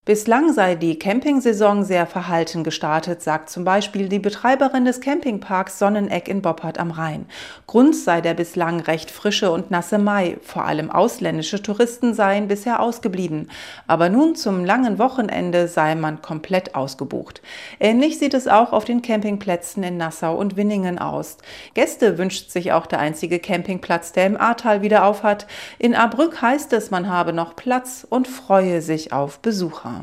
Bislang sei die Campingsaison sehr verhalten gestartet, sagt zum Beispiel die Betreiberin des Campingparks Sonneneck in Boppard am Rhein. Grund sei der bislang recht frische und nasse Mai. Vor allem ausländische Touristen seien bisher ausgeblieben. Aber nun zum langen Wochenende sei man komplett ausgebucht. Ähnlich sieht es auch auf den Campingplätzen in Nassau und Winningen aus. Gäste wünscht sich auch der einzige Campingplatz, der im Ahrtal wieder aufhat. In Ahrbrück heißt es, man habe noch Platz und freue sich auf Besucher.